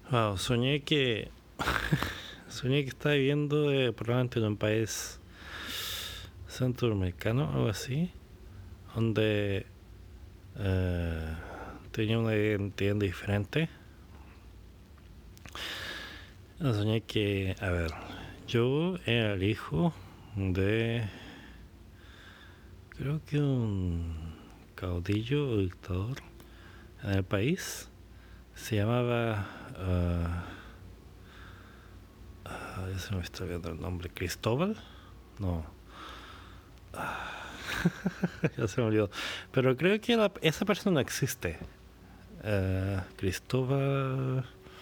Wow, soñé que estaba viviendo probablemente en un país centroamericano, algo así, donde eh, tenía una identidad diferente. Soñé que, a ver, yo era el hijo de, creo que un caudillo o dictador en el país. Se llamaba, ya se me está olvidando el nombre, Cristóbal. No, ya se me olvidó. Pero creo que esa persona no existe. Cristóbal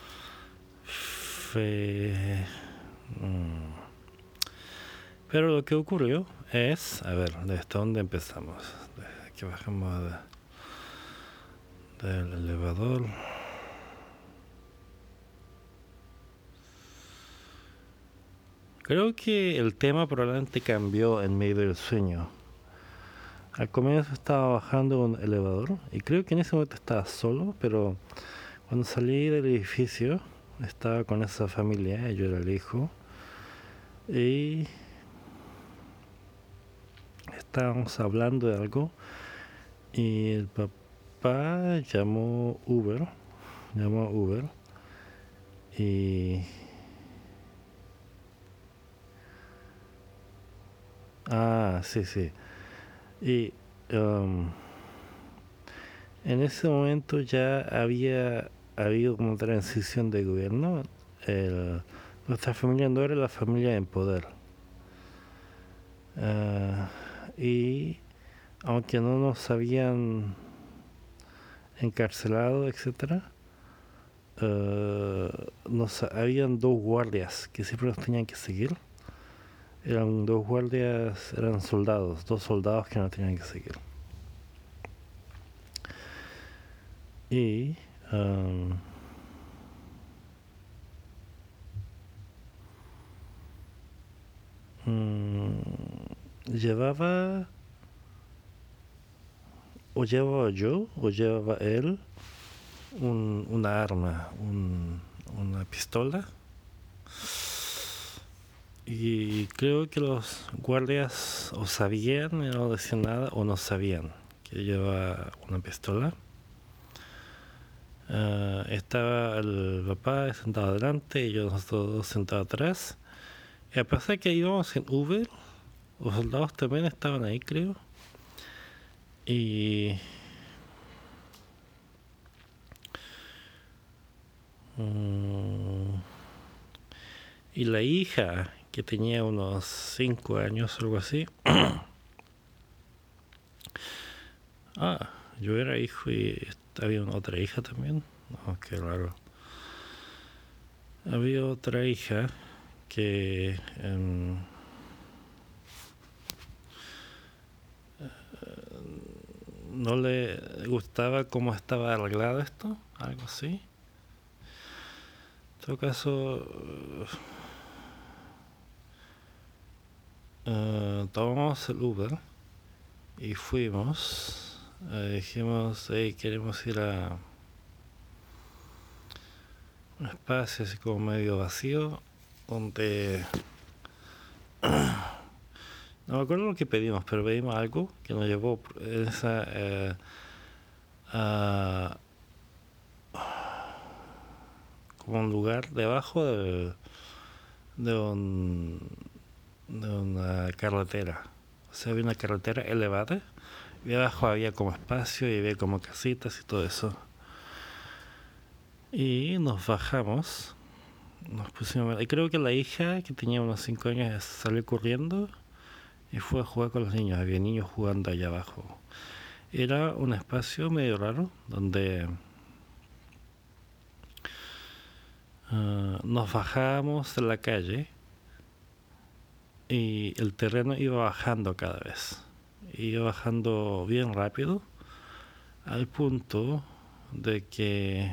Fe... mm. Pero lo que ocurrió es, a ver, ¿desde dónde empezamos? Desde que bajamos del elevador. Creo que el tema probablemente cambió en medio del sueño. Al comienzo estaba bajando un elevador y creo que en ese momento estaba solo, pero cuando salí del edificio estaba con esa familia, yo era el hijo, y estábamos hablando de algo y el papá llamó Uber y... Ah, sí, sí. Y um, en ese momento ya había habido como transición de gobierno. Nuestra familia no era la familia en poder. Uh, y aunque no nos habían encarcelado, etcétera, habían dos guardias que siempre nos tenían que seguir. Eran dos guardias, eran soldados, dos soldados que nos tenían que seguir. Y llevaba, o llevaba yo, o llevaba él, una arma, una pistola. Y creo que los guardias o sabían y no decían nada, o no sabían que llevaba una pistola. Estaba el papá sentado adelante y yo nosotros dos sentados atrás. Y a pesar de que íbamos en Uber, los soldados también estaban ahí, creo. Y... y la hija, que tenía unos 5 años o algo así. Yo era hijo y había otra hija también. Oh, qué raro. Había otra hija que no le gustaba cómo estaba arreglado esto, algo así. En todo caso, tomamos el Uber y fuimos. Dijimos, hey, queremos ir a un espacio así como medio vacío, donde... no me acuerdo lo que pedimos, pero pedimos algo que nos llevó a como un lugar debajo de, un, de una carretera. O sea, había una carretera elevada y abajo había como espacio y había como casitas y todo eso. Y nos bajamos, nos pusimos... Y creo que la hija, que tenía unos 5 años, salió corriendo y fue a jugar con los niños. Había niños jugando allá abajo. Era un espacio medio raro donde nos bajábamos de la calle y el terreno iba bajando cada vez. Iba bajando bien rápido al punto de que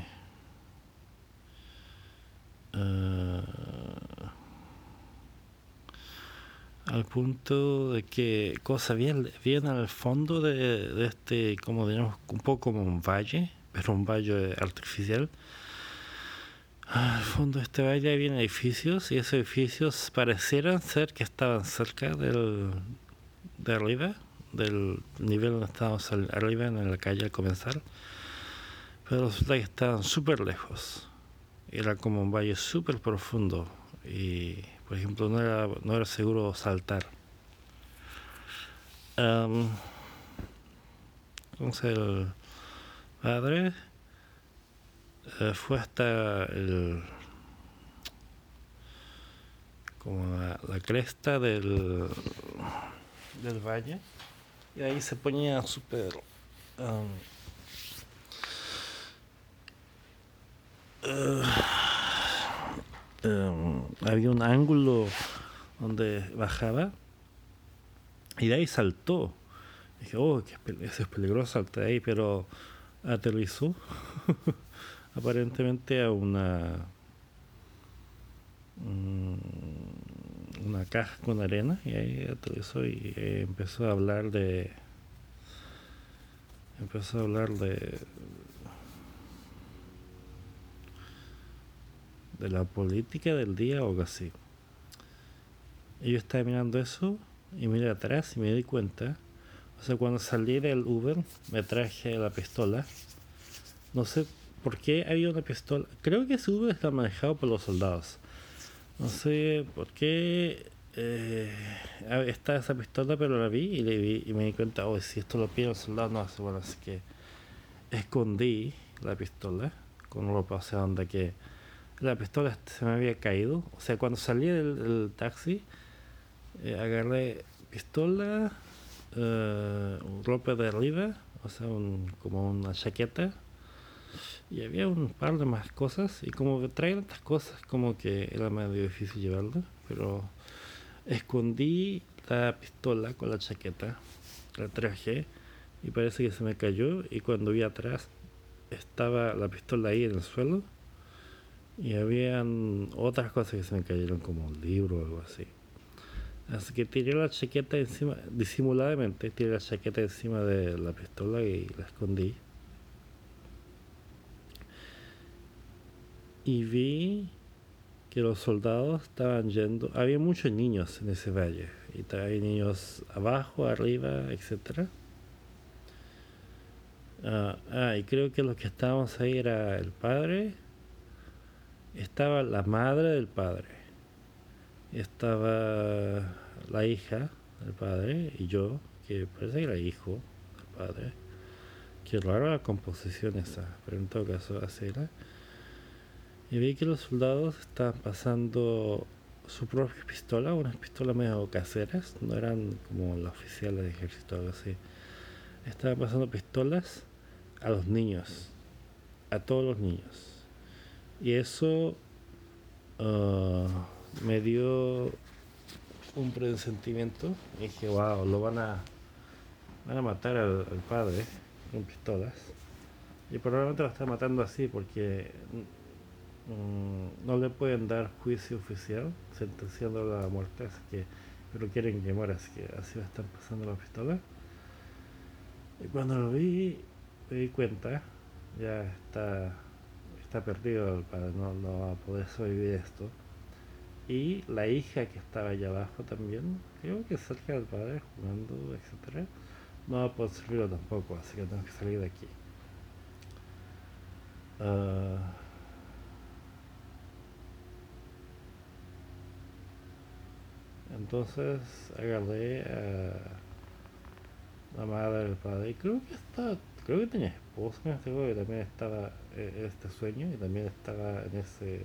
cosa bien al fondo de este, como digamos, un poco como un valle, pero un valle artificial. Al fondo de este valle había edificios y esos edificios parecieran ser que estaban cerca de arriba, del nivel donde estábamos arriba en la calle al comenzar, pero resulta que estaban súper lejos. Era como un valle súper profundo y, por ejemplo, no era seguro saltar. Um, entonces el padre fue hasta como la cresta del valle y ahí se ponía súper um, había un ángulo donde bajaba y de ahí saltó. Dije, oh, eso es peligroso, saltar ahí, pero aterrizó aparentemente a una caja con arena y ahí aterrizó y empezó a hablar de la política del día o algo así. Y yo estaba mirando eso y miré atrás y me di cuenta. O sea, cuando salí del Uber me traje la pistola. No sé por qué había una pistola. Creo que ese Uber está manejado por los soldados. No sé por qué está esa pistola, pero la vi y me di cuenta, oh, si esto lo pide el soldado, no hace bueno, así que escondí la pistola con ropa, o sea, onda que la pistola se me había caído. O sea, cuando salí del taxi, agarré pistola, ropa de arriba, o sea, como una chaqueta, y había un par de más cosas, y como que traían estas cosas, como que era medio difícil llevarlas, pero escondí la pistola con la chaqueta, la traje, y parece que se me cayó, y cuando vi atrás estaba la pistola ahí en el suelo, y habían otras cosas que se me cayeron, como un libro o algo así. Así que tiré la chaqueta encima, disimuladamente, tiré la chaqueta encima de la pistola y la escondí. Y vi que los soldados estaban yendo. Había muchos niños en ese valle. Y había niños abajo, arriba, etc. Y creo que los que estábamos ahí era el padre. Estaba la madre del padre. Estaba la hija del padre y yo, que parece que era hijo del padre. Qué rara la composición esa, pero en todo caso así era. Y vi que los soldados estaban pasando su propia pistola, unas pistolas medio caseras, no eran como las oficiales de ejército o algo así. Estaban pasando pistolas a los niños, a todos los niños. Y eso me dio un presentimiento. Y dije, wow, van a matar al padre con pistolas. Y probablemente lo están matando así porque no le pueden dar juicio oficial sentenciándolo a la muerte, así que, pero quieren que muera, así que así va a estar pasando la pistola. Y cuando lo vi, me di cuenta, ya está perdido el padre, no va a poder sobrevivir esto. Y la hija que estaba allá abajo también, creo que cerca del padre, jugando, etcétera, no va a poder servirlo tampoco, así que tengo que salir de aquí. Uh, entonces agarré a la madre del padre y creo que tenía esposa en este juego y también estaba en este sueño y también estaba en ese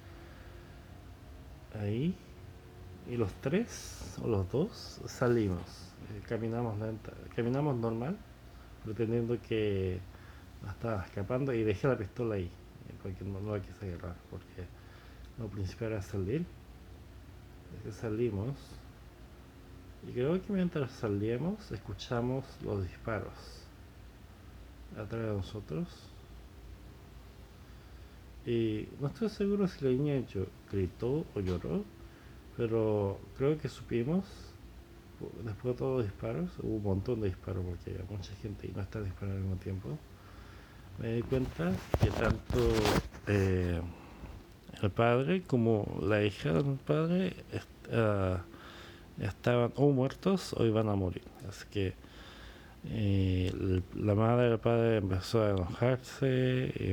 ahí. Y los tres o los dos salimos, caminamos normal, pretendiendo que estaba escapando y dejé la pistola ahí, porque no la quise agarrar, porque lo principal era salir. Así que salimos y creo que mientras salíamos escuchamos los disparos atrás de nosotros. Y no estoy seguro si la niña gritó o lloró, pero creo que supimos, después de todos los disparos, hubo un montón de disparos porque había mucha gente y no estaba disparando al mismo tiempo. Me di cuenta que tanto el padre como la hija del padre estaban o muertos o iban a morir. Así que la madre del padre empezó a enojarse y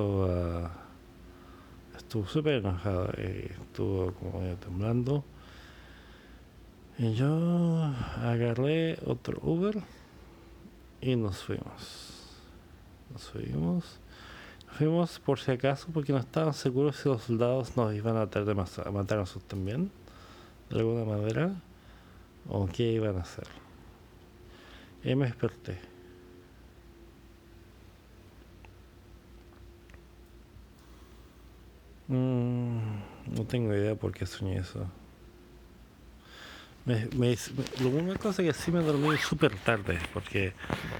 estuvo súper enojada y estuvo como medio temblando. Y yo agarré otro Uber y nos fuimos. Nos fuimos por si acaso porque no estaban seguros si los soldados nos iban a tratar a matar a nosotros también, de alguna manera, o qué iban a hacer. Y me desperté. No tengo idea por qué soñé eso. La única cosa que sí me dormí súper tarde, porque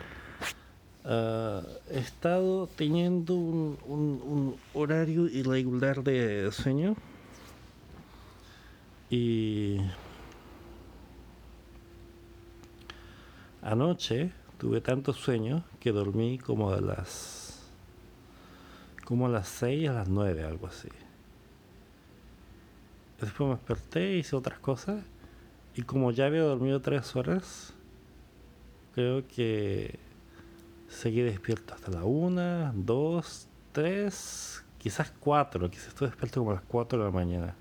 he estado teniendo un horario irregular de sueño y anoche tuve tanto sueño que dormí como a las 6 a las 9, algo así. Después me desperté, hice otras cosas y como ya había dormido 3 horas, creo que seguí despierto hasta la 1, 2, 3, quizás 4, quizás estoy despierto como a las 4 de la mañana.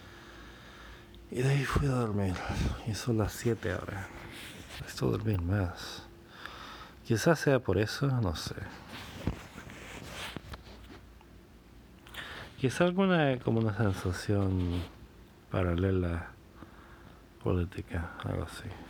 Y de ahí fui a dormir. Y son las 7 ahora. Necesito dormir más. Quizás sea por eso, no sé. Quizás como una sensación paralela política, algo así.